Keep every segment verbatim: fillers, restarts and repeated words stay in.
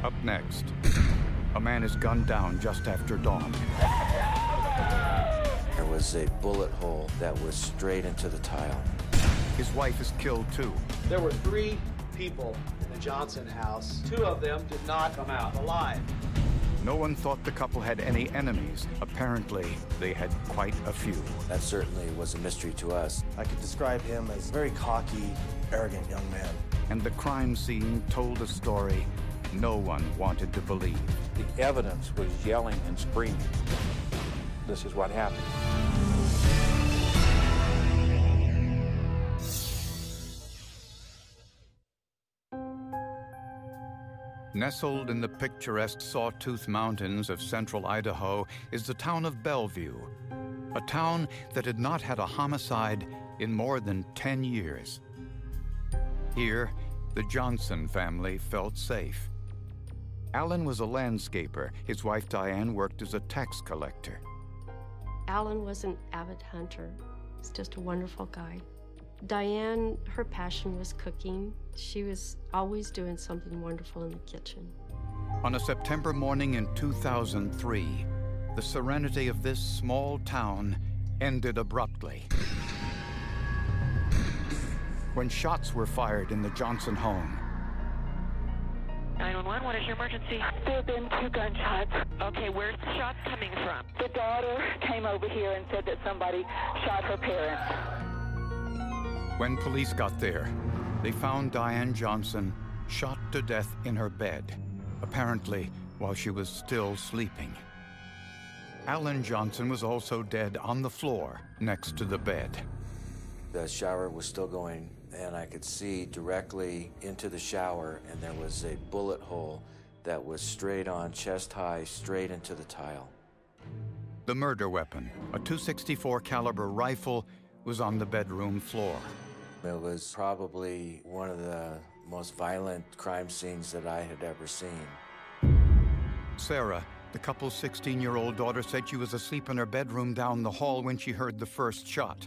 Up next, a man is gunned down just after dawn. There was a bullet hole that was straight into the tile. His wife is killed too. There were three people in the Johnson house. Two of them did not come out alive. No one thought the couple had any enemies. Apparently, they had quite a few. That certainly was a mystery to us. I could describe him as a very cocky, arrogant young man. And the crime scene told a story no one wanted to believe. The evidence was yelling and screaming. This is what happened. Nestled in the picturesque Sawtooth Mountains of central Idaho is the town of Bellevue, a town that had not had a homicide in more than ten years. Here, the Johnson family felt safe. Alan was a landscaper. His wife Diane worked as a tax collector. Alan was an avid hunter. He's just a wonderful guy. Diane, her passion was cooking. She was always doing something wonderful in the kitchen. On a September morning in two thousand three, the serenity of this small town ended abruptly when shots were fired in the Johnson home. nine one one, what is your emergency? There have been two gunshots. Okay, where's the shots coming from? The daughter came over here and said that somebody shot her parents. When police got there, they found Diane Johnson shot to death in her bed, apparently while she was still sleeping. Alan Johnson was also dead on the floor next to the bed. The shower was still going, and I could see directly into the shower, and there was a bullet hole that was straight on, chest high, straight into the tile. The murder weapon, a two sixty-four caliber rifle, was on the bedroom floor. It was probably one of the most violent crime scenes that I had ever seen. Sarah, the couple's sixteen-year-old daughter, said she was asleep in her bedroom down the hall when she heard the first shot.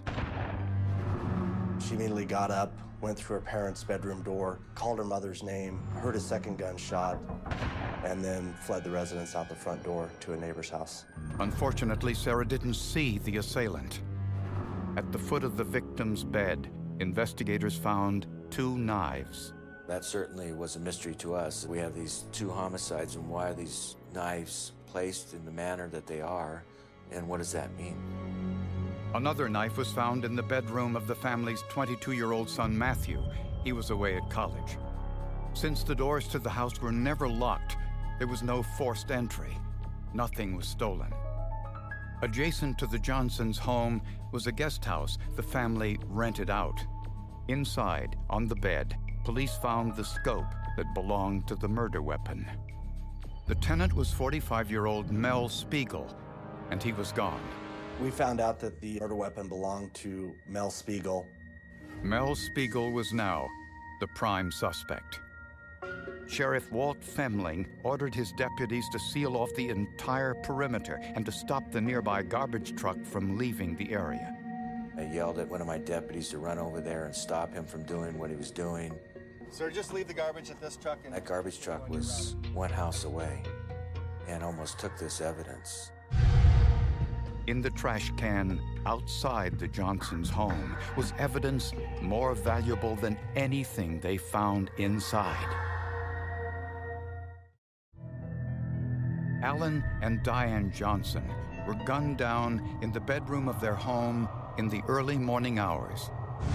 She immediately got up, went through her parents' bedroom door, called her mother's name, heard a second gunshot, and then fled the residence out the front door to a neighbor's house. Unfortunately, Sarah didn't see the assailant. At the foot of the victim's bed, investigators found two knives. That certainly was a mystery to us. We have these two homicides, and why are these knives placed in the manner that they are, and what does that mean? Another knife was found in the bedroom of the family's twenty-two-year-old son, Matthew. He was away at college. Since the doors to the house were never locked, there was no forced entry. Nothing was stolen. Adjacent to the Johnsons' home was a guest house the family rented out. Inside, on the bed, police found the scope that belonged to the murder weapon. The tenant was forty-five-year-old Mel Spiegel, and he was gone. We found out that the murder weapon belonged to Mel Spiegel. Mel Spiegel was now the prime suspect. Sheriff Walt Femling ordered his deputies to seal off the entire perimeter and to stop the nearby garbage truck from leaving the area. I yelled at one of my deputies to run over there and stop him from doing what he was doing. Sir, just leave the garbage at this truck. And that garbage truck was one house away and almost took this evidence. In the trash can outside the Johnsons' home was evidence more valuable than anything they found inside. Alan and Diane Johnson were gunned down in the bedroom of their home in the early morning hours.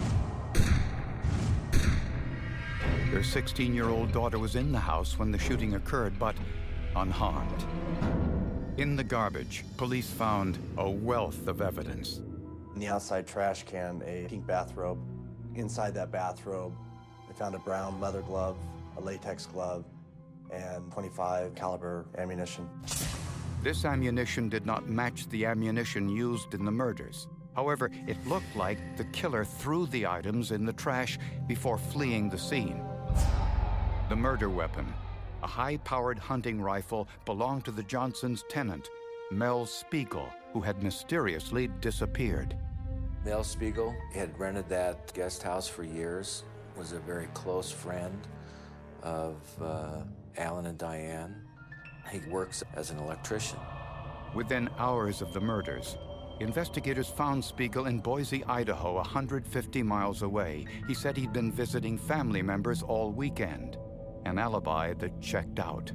Their sixteen-year-old daughter was in the house when the shooting occurred, but unharmed. In the garbage, police found a wealth of evidence. In the outside trash can, a pink bathrobe. Inside that bathrobe, they found a brown leather glove, a latex glove, and twenty-five caliber ammunition. This ammunition did not match the ammunition used in the murders. However, it looked like the killer threw the items in the trash before fleeing the scene. The murder weapon, a high-powered hunting rifle, belonged to the Johnsons' tenant, Mel Spiegel, who had mysteriously disappeared. Mel Spiegel had rented that guest house for years, was a very close friend of uh, Alan and Diane. He works as an electrician. Within hours of the murders, investigators found Spiegel in Boise, Idaho, one hundred fifty miles away. He said he'd been visiting family members all weekend, an alibi that checked out.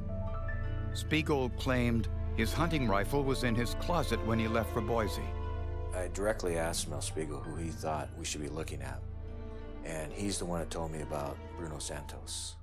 Spiegel claimed his hunting rifle was in his closet when he left for Boise. I directly asked Mel Spiegel who he thought we should be looking at, and he's the one that told me about Bruno Santos.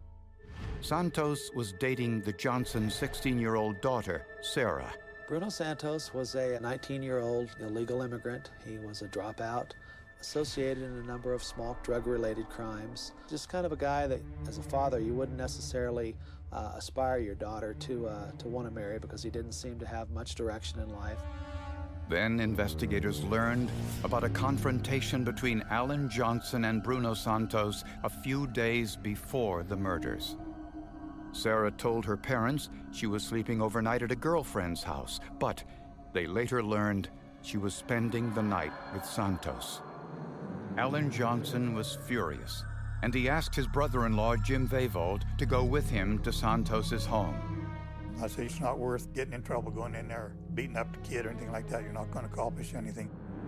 Santos was dating the Johnson's sixteen-year-old daughter, Sarah. Bruno Santos was a nineteen-year-old illegal immigrant. He was a dropout, associated in a number of small drug-related crimes. Just kind of a guy that, as a father, you wouldn't necessarily uh, aspire your daughter to, uh, to want to marry because he didn't seem to have much direction in life. Then investigators learned about a confrontation between Alan Johnson and Bruno Santos a few days before the murders. Sarah told her parents she was sleeping overnight at a girlfriend's house, but they later learned she was spending the night with Santos. Alan Johnson was furious, and he asked his brother-in-law, Jim Vavold, to go with him to Santos's home. I said, it's not worth getting in trouble going in there, beating up the kid or anything like that. You're not going to accomplish anything.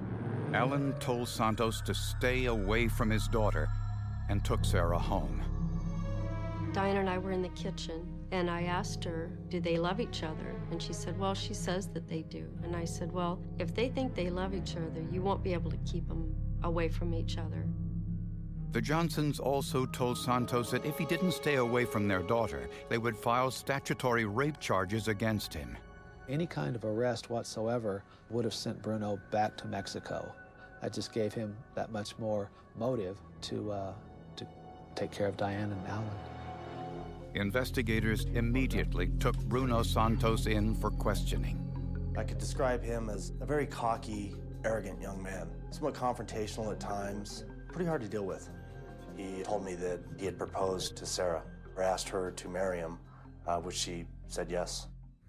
Alan told Santos to stay away from his daughter and took Sarah home. Diane and I were in the kitchen, and I asked her, do they love each other? And she said, well, she says that they do. And I said, well, if they think they love each other, you won't be able to keep them away from each other. The Johnsons also told Santos that if he didn't stay away from their daughter, they would file statutory rape charges against him. Any kind of arrest whatsoever would have sent Bruno back to Mexico. That just gave him that much more motive to, uh, to take care of Diane and Alan. Investigators immediately took Bruno Santos in for questioning. I could describe him as a very cocky, arrogant young man, somewhat confrontational at times, pretty hard to deal with. He told me that he had proposed to Sarah, or asked her to marry him, uh, which she said yes.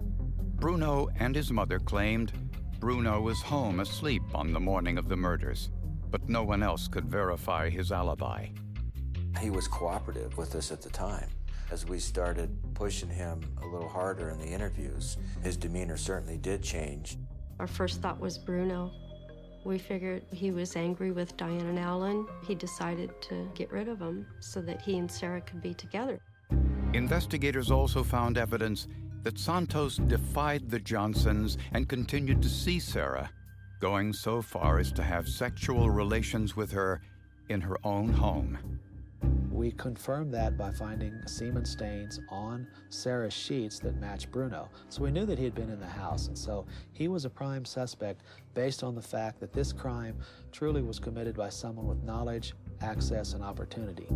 Bruno and his mother claimed Bruno was home asleep on the morning of the murders, but no one else could verify his alibi. He was cooperative with us at the time. As we started pushing him a little harder in the interviews, his demeanor certainly did change. Our first thought was Bruno. We figured he was angry with Diane and Alan. He decided to get rid of them so that he and Sarah could be together. Investigators also found evidence that Santos defied the Johnsons and continued to see Sarah, going so far as to have sexual relations with her in her own home. We confirmed that by finding semen stains on Sarah's sheets that matched Bruno. So we knew that he had been in the house, and so he was a prime suspect based on the fact that this crime truly was committed by someone with knowledge, access, and opportunity.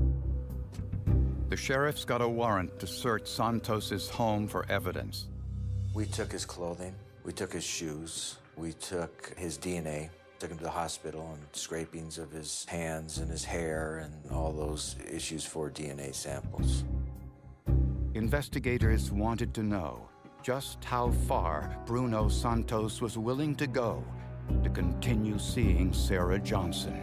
The sheriffs got a warrant to search Santos's home for evidence. We took his clothing, we took his shoes, we took his D N A, took him to the hospital, and scrapings of his hands and his hair and all those issues for D N A samples. Investigators wanted to know just how far Bruno Santos was willing to go to continue seeing Sarah Johnson.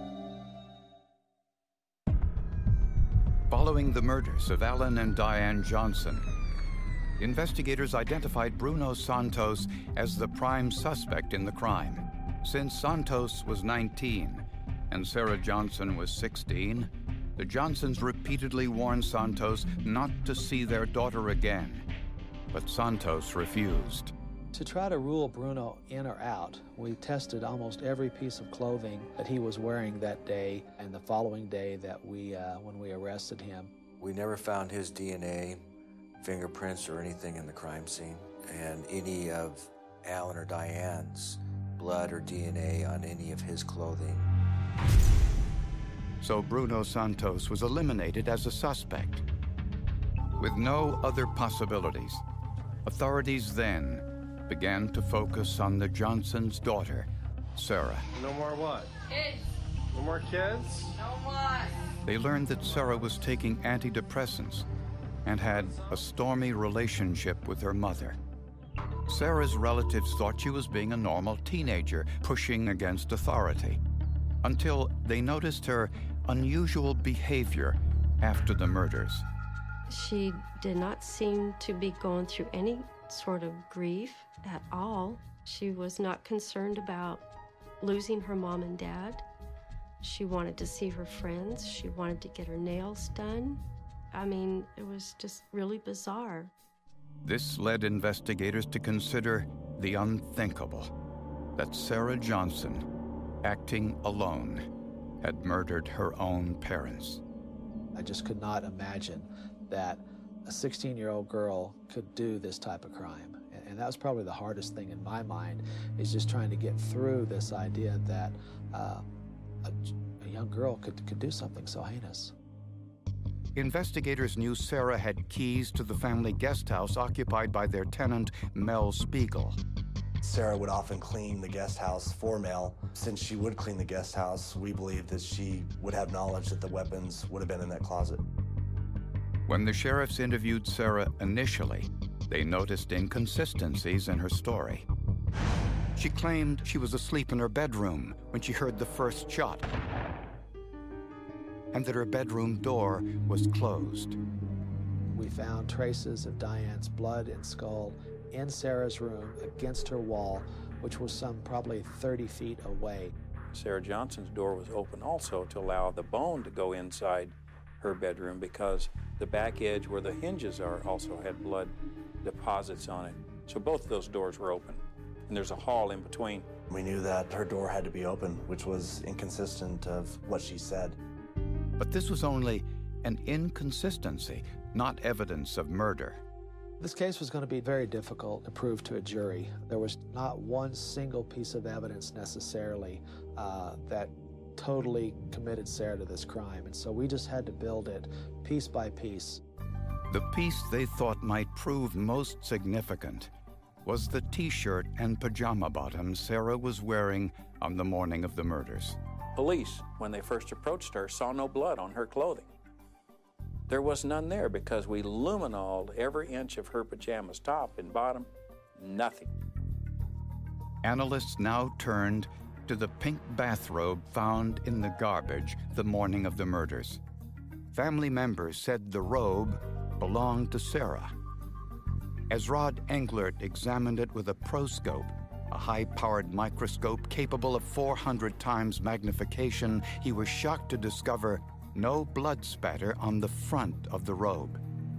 Following the murders of Alan and Diane Johnson, investigators identified Bruno Santos as the prime suspect in the crime. Since Santos was nineteen and Sarah Johnson was sixteen, the Johnsons repeatedly warned Santos not to see their daughter again, but Santos refused. To try to rule Bruno in or out, we tested almost every piece of clothing that he was wearing that day and the following day that we, uh, when we arrested him. We never found his D N A, fingerprints, or anything in the crime scene, and any of Alan or Diane's blood or D N A on any of his clothing. So Bruno Santos was eliminated as a suspect. With no other possibilities, authorities then began to focus on the Johnsons' daughter, Sarah. No more what? Kids. No more kids? No more. They learned that Sarah was taking antidepressants and had a stormy relationship with her mother. Sarah's relatives thought she was being a normal teenager, pushing against authority, until they noticed her unusual behavior after the murders. She did not seem to be going through any sort of grief at all. She was not concerned about losing her mom and dad. She wanted to see her friends. She wanted to get her nails done. I mean, it was just really bizarre. This led investigators to consider the unthinkable, that Sarah Johnson, acting alone, had murdered her own parents. I just could not imagine that a sixteen-year-old girl could do this type of crime. And that was probably the hardest thing in my mind, is just trying to get through this idea that uh, a, a young girl could, could do something so heinous. Investigators knew Sarah had keys to the family guest house occupied by their tenant, Mel Spiegel. Sarah would often clean the guest house for Mel. Since she would clean the guest house, we believed that she would have knowledge that the weapons would have been in that closet. When the sheriffs interviewed Sarah initially, they noticed inconsistencies in her story. She claimed she was asleep in her bedroom when she heard the first shot, and that her bedroom door was closed. We found traces of Diane's blood and skull in Sarah's room against her wall, which was some probably thirty feet away. Sarah Johnson's door was open also to allow the bone to go inside her bedroom, because the back edge where the hinges are also had blood deposits on it. So both of those doors were open, and there's a hall in between. We knew that her door had to be open, which was inconsistent of what she said. But this was only an inconsistency, not evidence of murder. This case was going to be very difficult to prove to a jury. There was not one single piece of evidence necessarily uh, that totally committed Sarah to this crime, and so we just had to build it piece by piece. The piece they thought might prove most significant was the t-shirt and pajama bottoms Sarah was wearing on the morning of the murders. Police, when they first approached her, saw no blood on her clothing. There was none there because we luminoled every inch of her pajamas, top and bottom, nothing. Analysts now turned to the pink bathrobe found in the garbage the morning of the murders. Family members said the robe belonged to Sarah. As Rod Englert examined it with a proscope, a high-powered microscope capable of four hundred times magnification, he was shocked to discover no blood spatter on the front of the robe.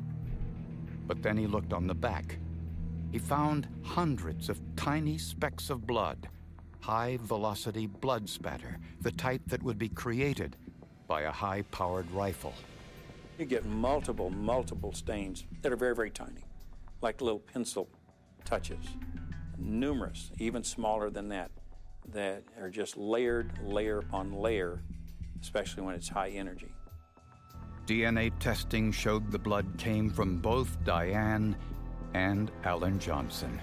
But then he looked on the back. He found hundreds of tiny specks of blood, high-velocity blood spatter, the type that would be created by a high-powered rifle. You get multiple, multiple stains that are very, very tiny, like little pencil touches. Numerous, even smaller than that, that are just layered, layer upon layer, especially when it's high energy. D N A testing showed the blood came from both Diane and Alan Johnson.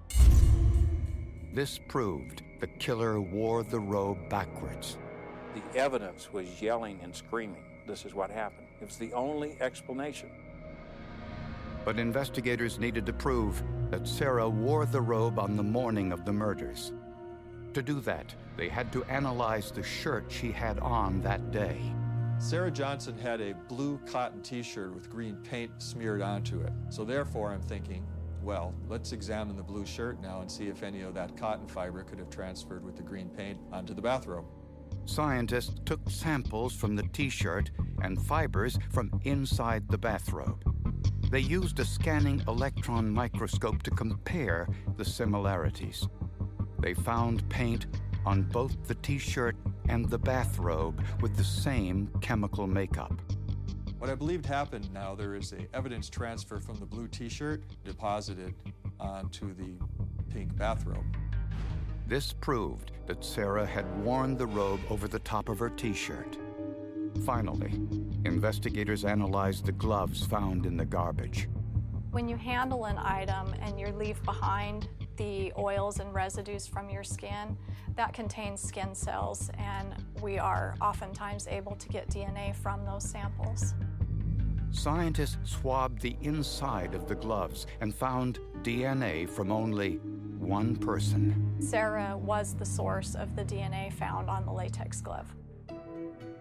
This proved the killer wore the robe backwards. The evidence was yelling and screaming. This is what happened. It was the only explanation. But investigators needed to prove that Sarah wore the robe on the morning of the murders. To do that, they had to analyze the shirt she had on that day. Sarah Johnson had a blue cotton t-shirt with green paint smeared onto it. So therefore, I'm thinking, well, let's examine the blue shirt now and see if any of that cotton fiber could have transferred with the green paint onto the bathrobe. Scientists took samples from the t-shirt and fibers from inside the bathrobe. They used a scanning electron microscope to compare the similarities. They found paint on both the t-shirt and the bathrobe with the same chemical makeup. What I believed happened now, there is a evidence transfer from the blue t-shirt deposited onto the pink bathrobe. This proved that Sarah had worn the robe over the top of her t-shirt. Finally, investigators analyzed the gloves found in the garbage. When you handle an item and you leave behind the oils and residues from your skin, that contains skin cells, and we are oftentimes able to get D N A from those samples. Scientists swabbed the inside of the gloves and found D N A from only one person. Sarah was the source of the D N A found on the latex glove.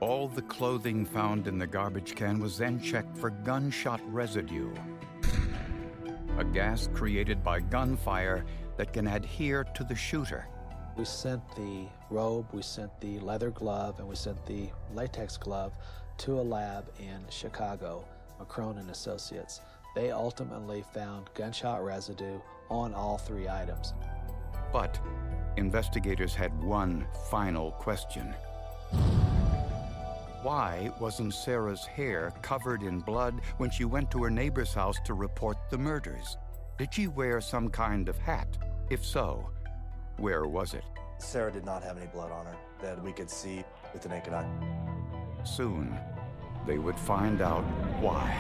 All the clothing found in the garbage can was then checked for gunshot residue, a gas created by gunfire that can adhere to the shooter. We sent the robe, we sent the leather glove, and we sent the latex glove to a lab in Chicago, McCrone and Associates. They ultimately found gunshot residue on all three items. But investigators had one final question. Why wasn't Sarah's hair covered in blood when she went to her neighbor's house to report the murders? Did she wear some kind of hat? If so, where was it? Sarah did not have any blood on her that we could see with the naked eye. Soon, they would find out why.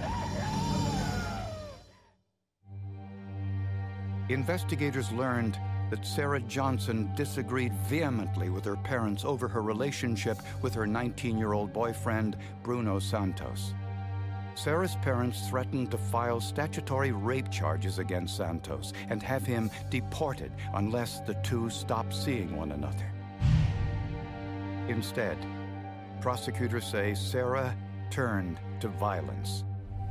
Investigators learned that Sarah Johnson disagreed vehemently with her parents over her relationship with her nineteen-year-old boyfriend, Bruno Santos. Sarah's parents threatened to file statutory rape charges against Santos and have him deported unless the two stopped seeing one another. Instead, prosecutors say Sarah turned to violence.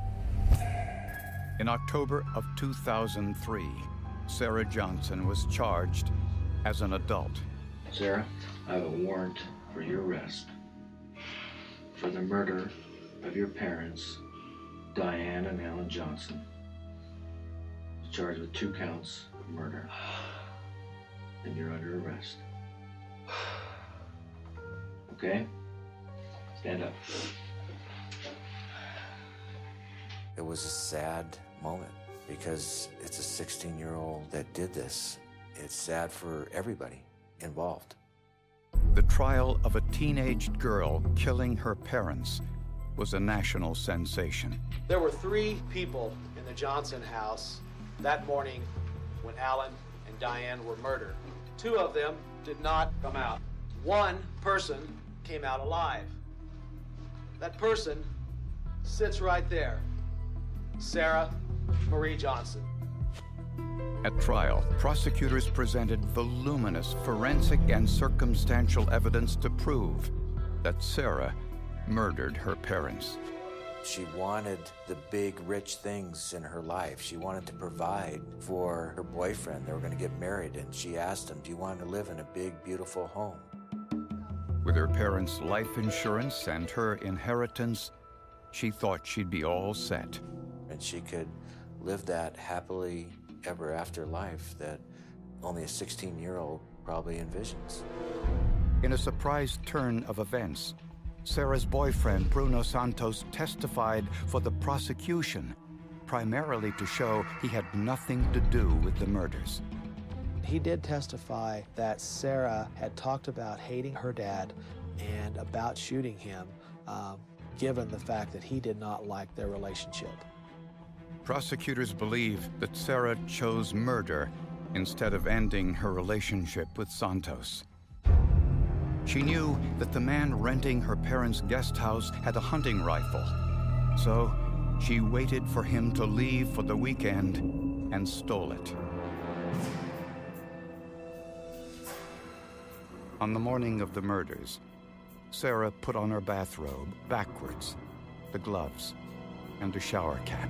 In October of two thousand three, Sarah Johnson was charged as an adult. Sarah, I have a warrant for your arrest for the murder of your parents, Diane and Alan Johnson. You're charged with two counts of murder, and you're under arrest. Okay? Stand up. It was a sad moment because it's a sixteen-year-old that did this. It's sad for everybody involved. The trial of a teenage girl killing her parents was a national sensation. There were three people in the Johnson house that morning when Alan and Diane were murdered. Two of them did not come out. One person came out alive. That person sits right there. Sarah Marie Johnson. At trial, prosecutors presented voluminous forensic and circumstantial evidence to prove that Sarah murdered her parents. She wanted the big, rich things in her life. She wanted to provide for her boyfriend. They were going to get married, and she asked him, do you want to live in a big, beautiful home? With her parents' life insurance and her inheritance, she thought she'd be all set. And she could live that happily ever after life that only a sixteen-year-old probably envisions. In a surprise turn of events, Sarah's boyfriend, Bruno Santos, testified for the prosecution, primarily to show he had nothing to do with the murders. He did testify that Sarah had talked about hating her dad and about shooting him, um, given the fact that he did not like their relationship. Prosecutors believe that Sarah chose murder instead of ending her relationship with Santos. She knew that the man renting her parents' guest house had a hunting rifle, so she waited for him to leave for the weekend and stole it. On the morning of the murders, Sarah put on her bathrobe backwards, the gloves, and a shower cap.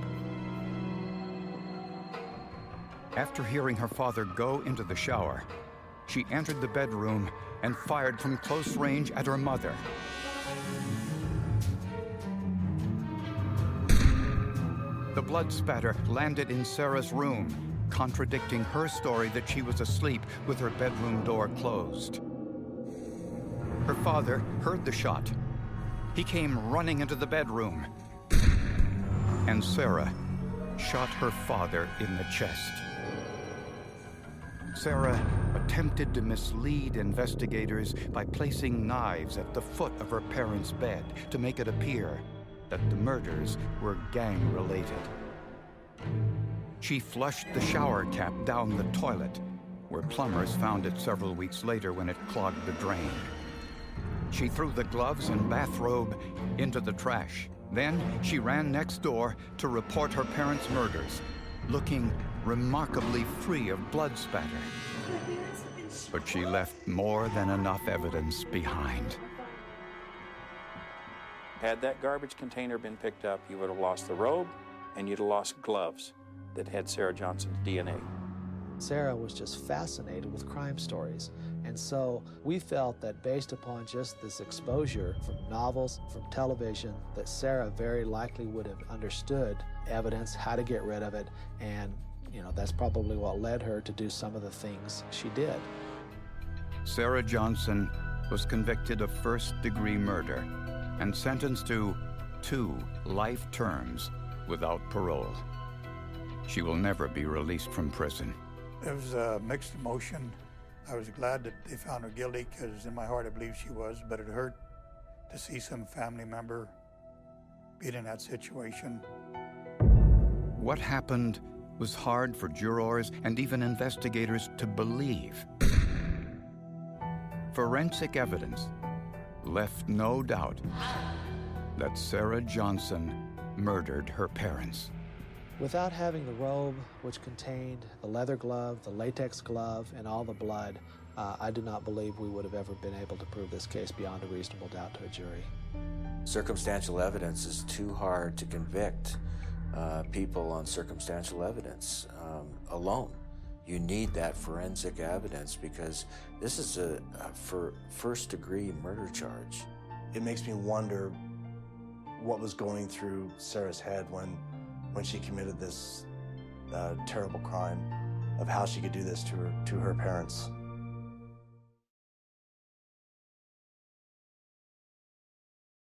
After hearing her father go into the shower, she entered the bedroom and fired from close range at her mother. The blood spatter landed in Sarah's room, contradicting her story that she was asleep with her bedroom door closed. Her father heard the shot. He came running into the bedroom, and Sarah shot her father in the chest. Sarah attempted to mislead investigators by placing knives at the foot of her parents' bed to make it appear that the murders were gang-related. She flushed the shower cap down the toilet, where plumbers found it several weeks later when it clogged the drain. She threw the gloves and bathrobe into the trash. Then she ran next door to report her parents' murders, looking remarkably free of blood spatter. But she left more than enough evidence behind. had that garbage container been picked up, you would have lost the robe and you'd have lost gloves that had Sarah Johnson's D N A. Sarah was just fascinated with crime stories. And so we felt that based upon just this exposure from novels, from television, that Sarah very likely would have understood evidence, how to get rid of it, and you know, that's probably what led her to do some of the things she did. Sarah Johnson was convicted of first-degree murder and sentenced to two life terms without parole. She will never be released from prison. It was a mixed emotion. I was glad that they found her guilty, because in my heart I believe she was, but it hurt to see some family member being in that situation. What happened was hard for jurors and even investigators to believe. Forensic evidence left no doubt that Sarah Johnson murdered her parents. Without having the robe, which contained the leather glove, the latex glove, and all the blood, uh, I do not believe we would have ever been able to prove this case beyond a reasonable doubt to a jury. Circumstantial evidence is too hard to convict uh, people on circumstantial evidence um, alone. You need that forensic evidence, because this is a, a for first-degree murder charge. It makes me wonder what was going through Sarah's head when when she committed this uh, terrible crime, of how she could do this to her, to her parents.